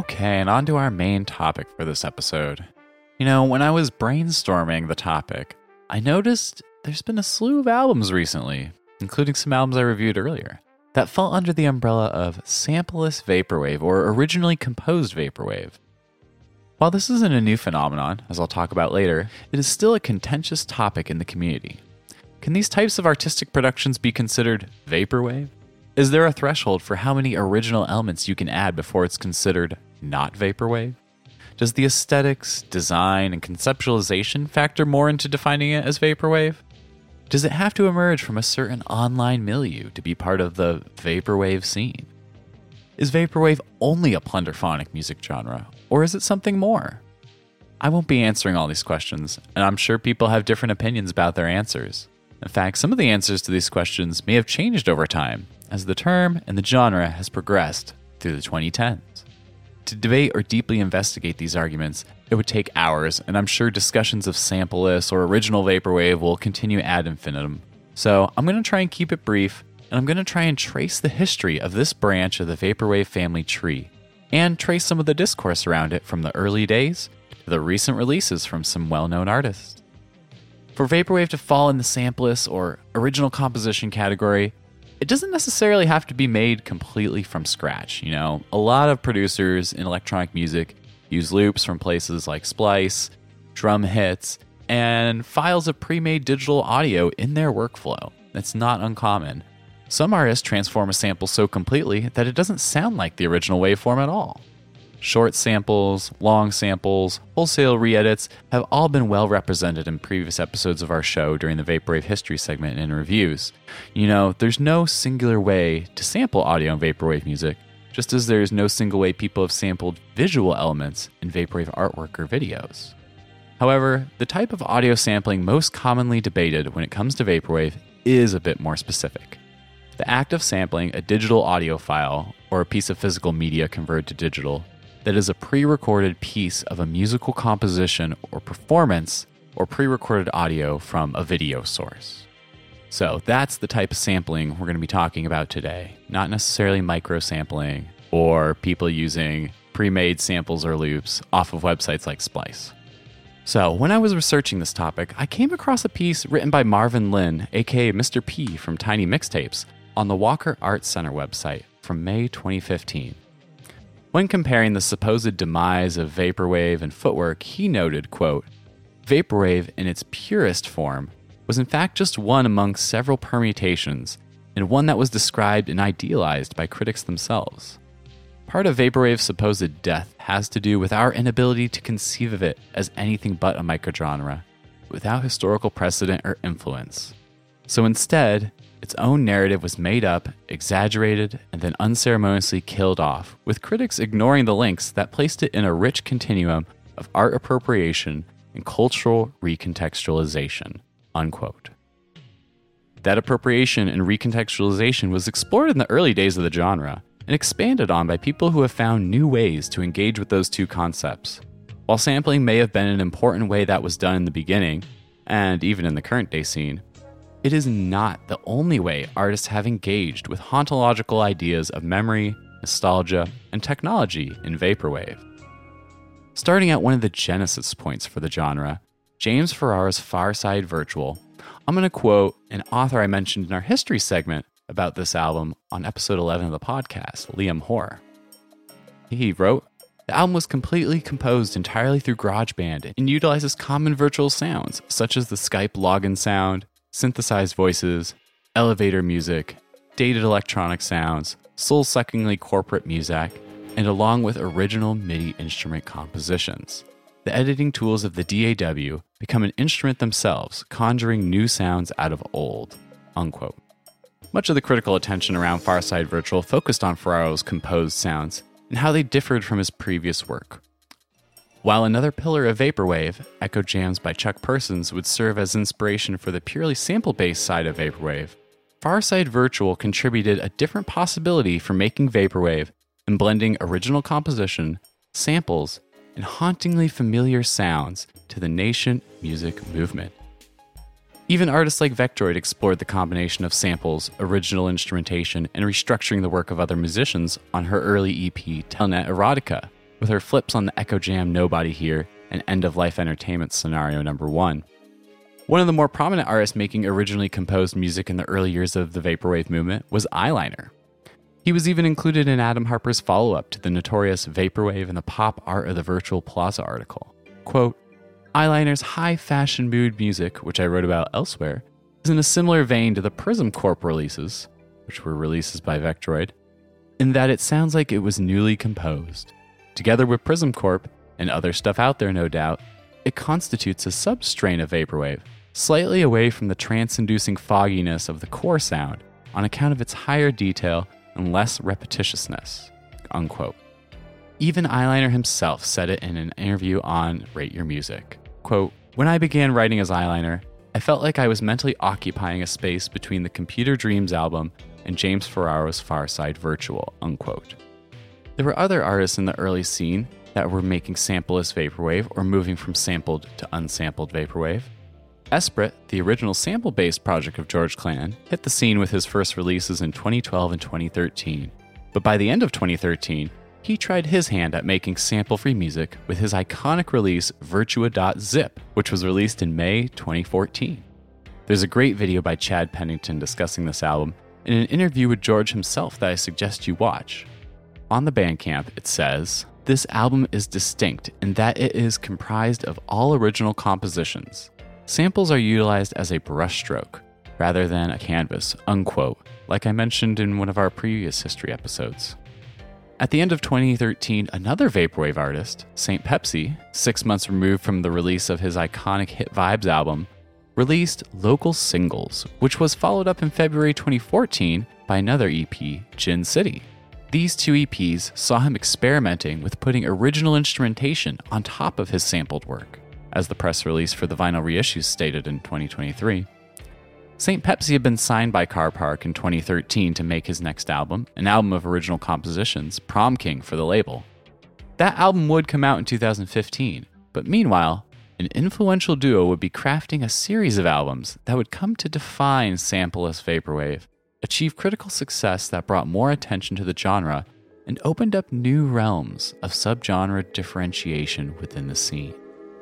Okay, and on to our main topic for this episode. You know, when I was brainstorming the topic, I noticed there's been a slew of albums recently, including some albums I reviewed earlier, that fall under the umbrella of sampleless vaporwave or originally composed vaporwave. While this isn't a new phenomenon, as I'll talk about later, it is still a contentious topic in the community. Can these types of artistic productions be considered vaporwave? Is there a threshold for how many original elements you can add before it's considered not vaporwave? Does the aesthetics, design, and conceptualization factor more into defining it as vaporwave? Does it have to emerge from a certain online milieu to be part of the vaporwave scene? Is vaporwave only a plunderphonic music genre, or is it something more? I won't be answering all these questions, and I'm sure people have different opinions about their answers. In fact, some of the answers to these questions may have changed over time, as the term and the genre has progressed through the 2010s. To debate or deeply investigate these arguments, it would take hours, and I'm sure discussions of sampleless or original vaporwave will continue ad infinitum. So I'm going to try and keep it brief, and I'm going to try and trace the history of this branch of the vaporwave family tree, and trace some of the discourse around it from the early days to the recent releases from some well-known artists. For vaporwave to fall in the sampleless or original composition category, it doesn't necessarily have to be made completely from scratch. You know, a lot of producers in electronic music use loops from places like Splice, drum hits, and files of pre-made digital audio in their workflow. That's not uncommon. Some artists transform a sample so completely that it doesn't sound like the original waveform at all. Short samples, long samples, wholesale re-edits have all been well represented in previous episodes of our show during the Vaporwave History segment and in reviews. You know, there's no singular way to sample audio in Vaporwave music, just as there's no single way people have sampled visual elements in Vaporwave artwork or videos. However, the type of audio sampling most commonly debated when it comes to Vaporwave is a bit more specific. The act of sampling a digital audio file or a piece of physical media converted to digital that is a pre-recorded piece of a musical composition or performance or pre-recorded audio from a video source. So that's the type of sampling we're going to be talking about today, not necessarily micro-sampling or people using pre-made samples or loops off of websites like Splice. So when I was researching this topic, I came across a piece written by Marvin Lin, aka Mr. P from Tiny Mixtapes, on the Walker Arts Center website from May 2015. When comparing the supposed demise of vaporwave and footwork, he noted, quote, "Vaporwave in its purest form was in fact just one among several permutations, and one that was described and idealized by critics themselves. Part of vaporwave's supposed death has to do with our inability to conceive of it as anything but a microgenre, without historical precedent or influence. So instead, its own narrative was made up, exaggerated, and then unceremoniously killed off, with critics ignoring the links that placed it in a rich continuum of art appropriation and cultural recontextualization." Unquote. That appropriation and recontextualization was explored in the early days of the genre and expanded on by people who have found new ways to engage with those two concepts. While sampling may have been an important way that was done in the beginning, and even in the current day scene, it is not the only way artists have engaged with hauntological ideas of memory, nostalgia, and technology in vaporwave. Starting at one of the genesis points for the genre, James Farrar's Farside Virtual, I'm going to quote an author I mentioned in our history segment about this album on episode 11 of the podcast, Liam Hoare. He wrote, "The album was completely composed entirely through GarageBand and utilizes common virtual sounds such as the Skype login sound, synthesized voices, elevator music, dated electronic sounds, soul-suckingly corporate music, and along with original MIDI instrument compositions. The editing tools of the DAW become an instrument themselves, conjuring new sounds out of old." Unquote. Much of the critical attention around Farside Virtual focused on Farrar's composed sounds and how they differed from his previous work. While another pillar of vaporwave, Echo Jams by Chuck Persons, would serve as inspiration for the purely sample-based side of vaporwave, Farside Virtual contributed a different possibility for making vaporwave and blending original composition, samples, and hauntingly familiar sounds to the nascent music movement. Even artists like Vectroid explored the combination of samples, original instrumentation, and restructuring the work of other musicians on her early EP, Telnet Erotica, with her flips on the Echo Jam Nobody Here and End of Life Entertainment Scenario Number 1. One of the more prominent artists making originally composed music in the early years of the Vaporwave movement was Eyeliner. He was even included in Adam Harper's follow-up to the notorious Vaporwave and the Pop Art of the Virtual Plaza article. Quote, Eyeliner's high fashion mood music, which I wrote about elsewhere, is in a similar vein to the Prism Corp releases, which were releases by Vectroid, in that it sounds like it was newly composed. Together with Prism Corp, and other stuff out there no doubt, it constitutes a substrain of Vaporwave, slightly away from the trance-inducing fogginess of the core sound on account of its higher detail and less repetitiousness, unquote. Even Eyeliner himself said it in an interview on Rate Your Music. Quote, when I began writing as Eyeliner, I felt like I was mentally occupying a space between the Computer Dreams album and James Ferraro's Far Side Virtual, unquote. There were other artists in the early scene that were making sampleless Vaporwave or moving from sampled to unsampled Vaporwave. Esprit, the original sample-based project of George Clan, hit the scene with his first releases in 2012 and 2013. But by the end of 2013, he tried his hand at making sample-free music with his iconic release Virtua.zip, which was released in May 2014. There's a great video by Chad Pennington discussing this album in an interview with George himself that I suggest you watch. On the Bandcamp, it says, this album is distinct in that it is comprised of all original compositions. Samples are utilized as a brushstroke rather than a canvas, unquote, like I mentioned in one of our previous history episodes. At the end of 2013, another Vaporwave artist, St. Pepsi, 6 months removed from the release of his iconic Hit Vibes album, released Local Singles, which was followed up in February 2014 by another EP, Gin City. These two EPs saw him experimenting with putting original instrumentation on top of his sampled work, as the press release for the vinyl reissues stated in 2023. St. Pepsi had been signed by Car Park in 2013 to make his next album, an album of original compositions, Prom King for the label. That album would come out in 2015, but meanwhile, an influential duo would be crafting a series of albums that would come to define sampleless Vaporwave, achieve critical success that brought more attention to the genre, and opened up new realms of subgenre differentiation within the scene.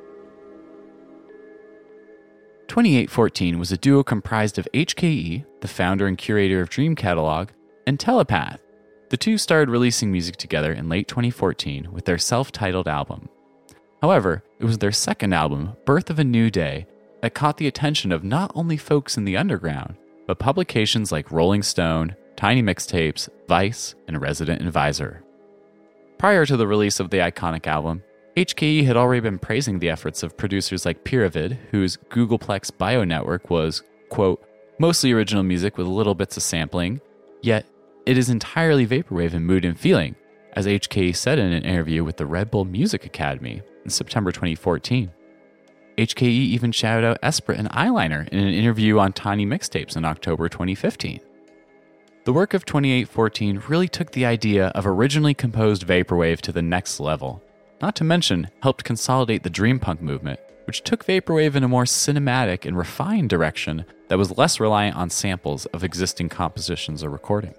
2814 was a duo comprised of HKE, the founder and curator of Dream Catalog, and Telepath. The two started releasing music together in late 2014 with their self-titled album. However, it was their second album, Birth of a New Day, that caught the attention of not only folks in the underground, but publications like Rolling Stone, Tiny Mixtapes, Vice, and Resident Advisor. Prior to the release of the iconic album, HKE had already been praising the efforts of producers like Pyravid, whose Googleplex Bio Network was, quote, mostly original music with little bits of sampling, yet it is entirely Vaporwave in mood and feeling, as HKE said in an interview with the Red Bull Music Academy in September 2014. HKE even shouted out Esprit and Eyeliner in an interview on Tiny Mixtapes in October 2015. The work of 2814 really took the idea of originally composed Vaporwave to the next level, not to mention helped consolidate the dream punk movement, which took Vaporwave in a more cinematic and refined direction that was less reliant on samples of existing compositions or recording.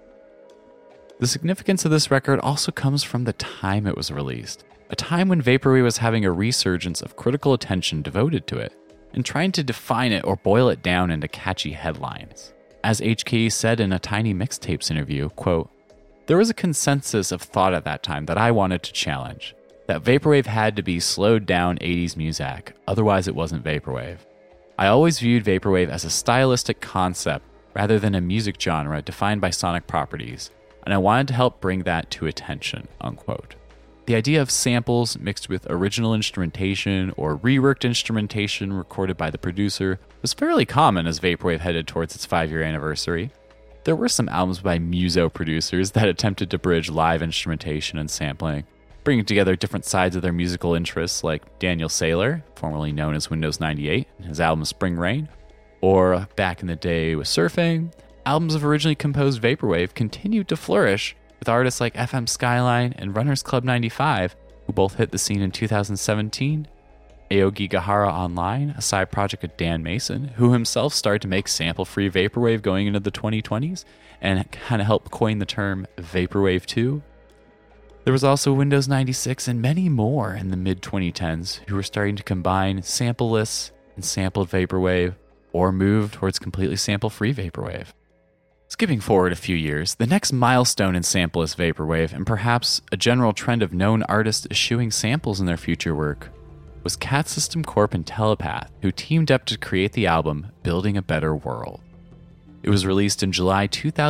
The significance of this record also comes from the time it was released, a time when Vaporwave was having a resurgence of critical attention devoted to it, and trying to define it or boil it down into catchy headlines. As HKE said in a Tiny Mixtapes interview, quote, there was a consensus of thought at that time that I wanted to challenge, that Vaporwave had to be slowed down 80s music, otherwise it wasn't Vaporwave. I always viewed Vaporwave as a stylistic concept rather than a music genre defined by sonic properties, and I wanted to help bring that to attention, unquote. The idea of samples mixed with original instrumentation or reworked instrumentation recorded by the producer was fairly common as Vaporwave headed towards its 5-year anniversary. There were some albums by Muso producers that attempted to bridge live instrumentation and sampling, bringing together different sides of their musical interests, like Daniel Saylor, formerly known as Windows 98, and his album Spring Rain, or back in the day with surfing. Albums of originally composed Vaporwave continued to flourish with artists like FM Skyline and Runners Club 95, who both hit the scene in 2017, Aogi Gahara Online, a side project of Dan Mason, who himself started to make sample-free Vaporwave going into the 2020s, and kind of helped coin the term Vaporwave 2. There was also Windows 96 and many more in the mid-2010s who were starting to combine sampleless and sampled vaporwave or move towards completely sample-free vaporwave. Skipping forward a few years, the next milestone in sampleless vaporwave, and perhaps a general trend of known artists eschewing samples in their future work, was Cat System Corp and Telepath, who teamed up to create the album Building a Better World. It was released in July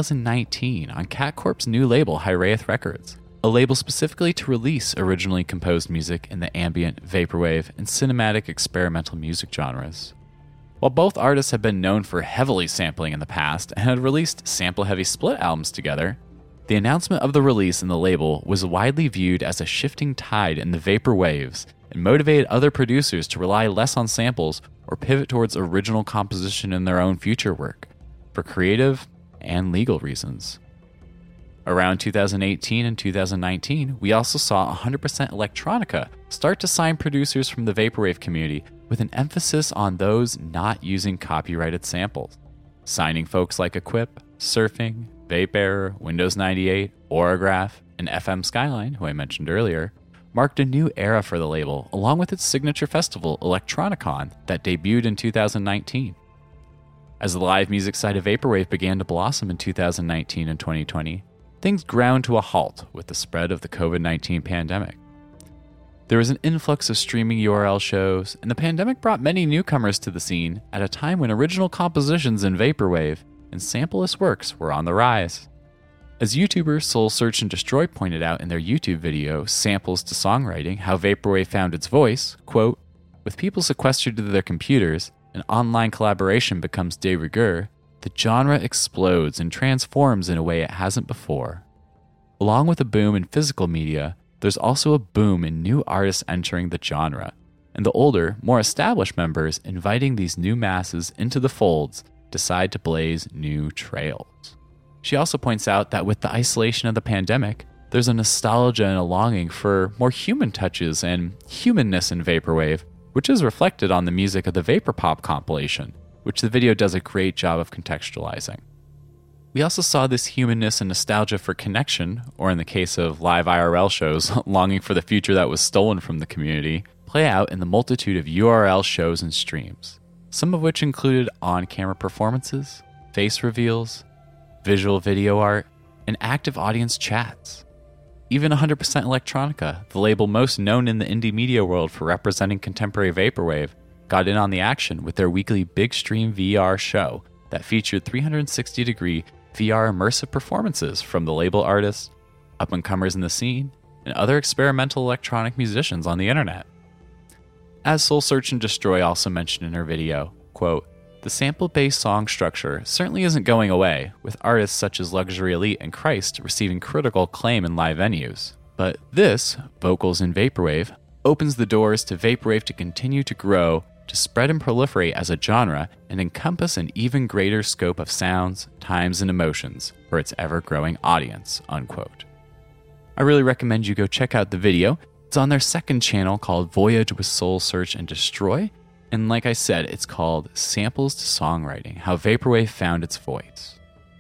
2019 on Cat Corp's new label, Hiraeth Records, a label specifically to release originally composed music in the ambient, vaporwave, and cinematic experimental music genres. While both artists have been known for heavily sampling in the past and had released sample-heavy split albums together, the announcement of the release in the label was widely viewed as a shifting tide in the vapor waves and motivated other producers to rely less on samples or pivot towards original composition in their own future work, for creative and legal reasons. Around 2018 and 2019, we also saw 100% Electronica start to sign producers from the vaporwave community with an emphasis on those not using copyrighted samples, signing folks like Equip, Surfing, Vape Windows 98, Orograph, and FM Skyline, who I mentioned earlier, marked a new era for the label, along with its signature festival, Electronicon, that debuted in 2019. As the live music side of vaporwave began to blossom in 2019 and 2020, things ground to a halt with the spread of the COVID-19 pandemic. There was an influx of streaming URL shows, and the pandemic brought many newcomers to the scene at a time when original compositions in vaporwave and sampleless works were on the rise. As YouTuber Soul Search and Destroy pointed out in their YouTube video, Samples to Songwriting, How Vaporwave Found Its Voice, quote, "With people sequestered to their computers, and online collaboration becomes de rigueur, the genre explodes and transforms in a way it hasn't before. Along with a boom in physical media, there's also a boom in new artists entering the genre, and the older, more established members inviting these new masses into the folds decide to blaze new trails." She also points out that with the isolation of the pandemic, there's a nostalgia and a longing for more human touches and humanness in vaporwave, which is reflected on the music of the Vaporpop compilation, which the video does a great job of contextualizing. We also saw this humanness and nostalgia for connection, or in the case of live IRL shows, longing for the future that was stolen from the community, play out in the multitude of URL shows and streams, some of which included on-camera performances, face reveals, visual video art, and active audience chats. Even 100% Electronica, the label most known in the indie media world for representing contemporary vaporwave, got in on the action with their weekly Big Stream VR show that featured 360-degree VR immersive performances from the label artists, up-and-comers in the scene, and other experimental electronic musicians on the internet. As Soul Search and Destroy also mentioned in her video, quote, "The sample-based song structure certainly isn't going away, with artists such as Luxury Elite and Christ receiving critical acclaim in live venues. But this, vocals in vaporwave, opens the doors to vaporwave to continue to grow, to spread and proliferate as a genre, and encompass an even greater scope of sounds, times, and emotions for its ever-growing audience," unquote. I really recommend you go check out the video. It's on their second channel called Voyage with Soul Search and Destroy, and like I said, it's called Samples to Songwriting, How Vaporwave Found Its Voice.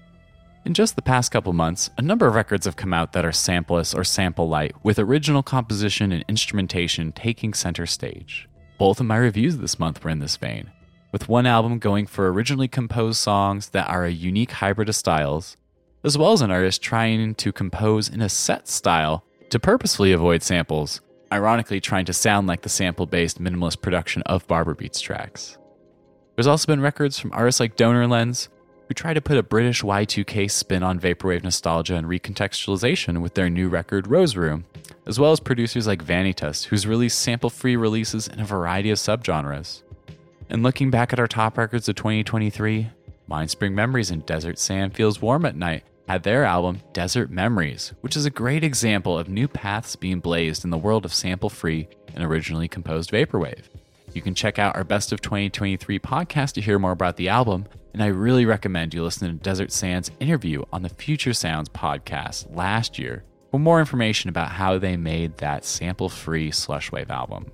In just the past couple months, a number of records have come out that are sampleless or sample-light, with original composition and instrumentation taking center stage. Both of my reviews this month were in this vein, with one album going for originally composed songs that are a unique hybrid of styles, as well as an artist trying to compose in a set style to purposefully avoid samples, ironically trying to sound like the sample-based minimalist production of Barber Beats tracks. There's also been records from artists like Donor Lens, who try to put a British Y2K spin on vaporwave nostalgia and recontextualization with their new record Rose Room, as well as producers like Vanitas, who's released sample-free releases in a variety of subgenres. And looking back at our top records of 2023, Mindspring Memories and Desert Sand Feels Warm at Night had their album Desert Memories, which is a great example of new paths being blazed in the world of sample-free and originally composed vaporwave. You can check out our Best of 2023 podcast to hear more about the album, and I really recommend you listen to Desert Sand's interview on the Future Sounds podcast last year for more information about how they made that sample-free Slushwave album.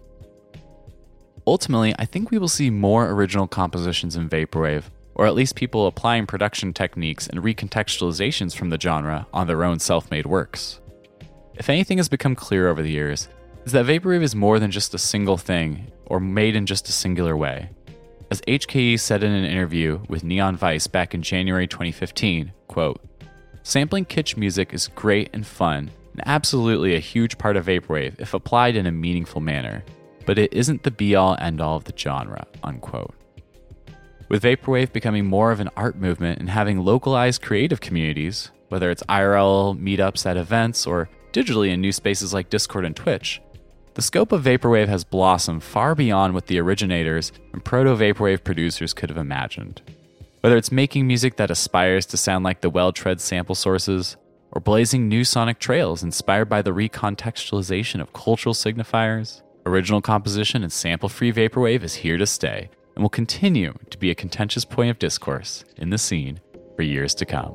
Ultimately, I think we will see more original compositions in vaporwave, or at least people applying production techniques and recontextualizations from the genre on their own self-made works. If anything has become clear over the years, is that Vaporwave is more than just a single thing or made in just a singular way. As HKE said in an interview with Neon Vice back in January 2015, quote, "Sampling kitsch music is great and fun and absolutely a huge part of Vaporwave if applied in a meaningful manner, but it isn't the be-all end-all of the genre," unquote. With Vaporwave becoming more of an art movement and having localized creative communities, whether it's IRL meetups at events or digitally in new spaces like Discord and Twitch, the scope of Vaporwave has blossomed far beyond what the originators and proto-Vaporwave producers could have imagined. Whether it's making music that aspires to sound like the well-tread sample sources, or blazing new sonic trails inspired by the recontextualization of cultural signifiers, original composition and sample-free Vaporwave is here to stay and will continue to be a contentious point of discourse in the scene for years to come.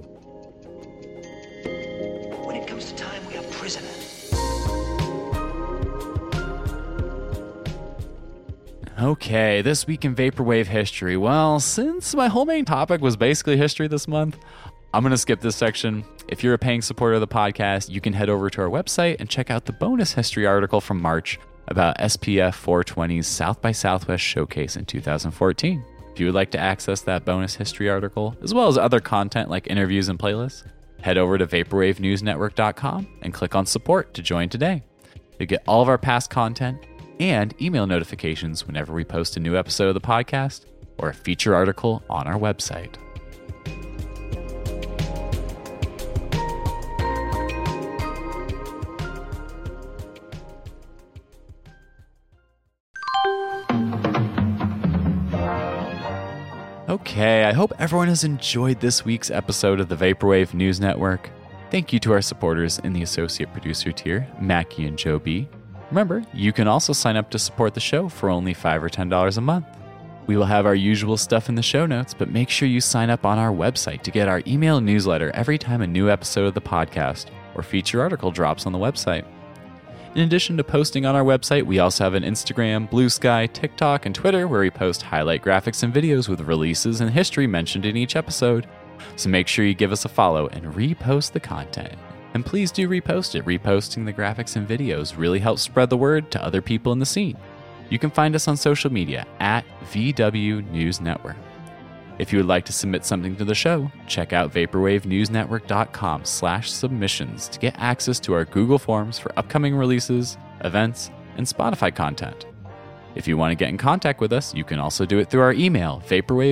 When it comes to time, we are prisoners. Okay, this week in Vaporwave history. Well, since my whole main topic was basically history this month, I'm going to skip this section. If you're a paying supporter of the podcast, you can head over to our website and check out the bonus history article from March about SPF 420's South by Southwest showcase in 2014. If you would like to access that bonus history article, as well as other content like interviews and playlists, head over to vaporwavenewsnetwork.com and click on support to join today. You'll get all of our past content and email notifications whenever we post a new episode of the podcast or a feature article on our website. Okay, I hope everyone has enjoyed this week's episode of the Vaporwave News Network. Thank you to our supporters in the associate producer tier, Mackie and Joe B. Remember, you can also sign up to support the show for only $5 or $10 a month. We will have our usual stuff in the show notes, but make sure you sign up on our website to get our email newsletter every time a new episode of the podcast or feature article drops on the website. In addition to posting on our website, we also have an Instagram, Blue Sky, TikTok, and Twitter where we post highlight graphics and videos with releases and history mentioned in each episode. So make sure you give us a follow and repost the content. And please do repost it. Reposting the graphics and videos really helps spread the word to other people in the scene. You can find us on social media at VW News Network. If you would like to submit something to the show, check out vaporwavenewsnetwork.com/submissions to get access to our Google Forms for upcoming releases, events, and Spotify content. If you want to get in contact with us, you can also do it through our email,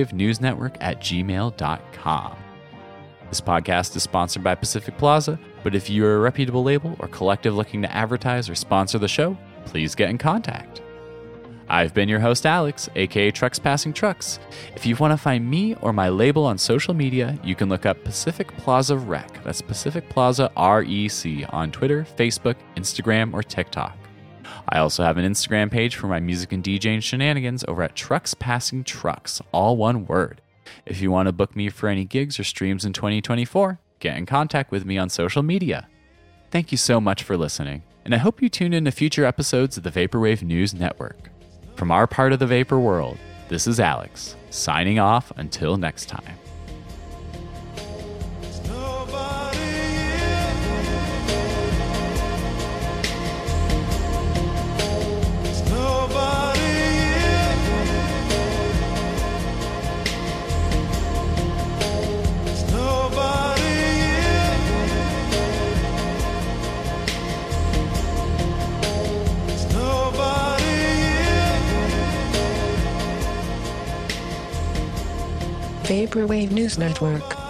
vaporwavenewsnetwork@gmail.com. This podcast is sponsored by Pacific Plaza, but if you're a reputable label or collective looking to advertise or sponsor the show, please get in contact. I've been your host, Alex, aka Trucks Passing Trucks. If you want to find me or my label on social media, you can look up Pacific Plaza Rec. That's Pacific Plaza REC on Twitter, Facebook, Instagram, or TikTok. I also have an Instagram page for my music and DJing shenanigans over at Trucks Passing Trucks, all one word. If you want to book me for any gigs or streams in 2024, get in contact with me on social media. Thank you so much for listening, and I hope you tune in to future episodes of the Vaporwave News Network. From our part of the Vapor world, this is Alex, signing off until next time. Vaporwave News Network.